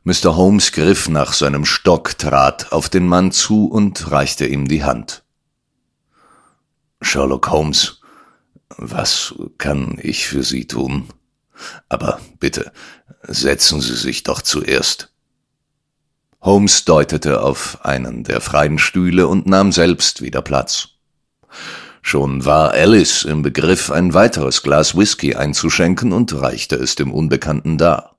Mr. Holmes griff nach seinem Stock, trat auf den Mann zu und reichte ihm die Hand. »Sherlock Holmes, was kann ich für Sie tun? Aber bitte, setzen Sie sich doch zuerst.« Holmes deutete auf einen der freien Stühle und nahm selbst wieder Platz. Schon war Alice im Begriff, ein weiteres Glas Whisky einzuschenken und reichte es dem Unbekannten dar.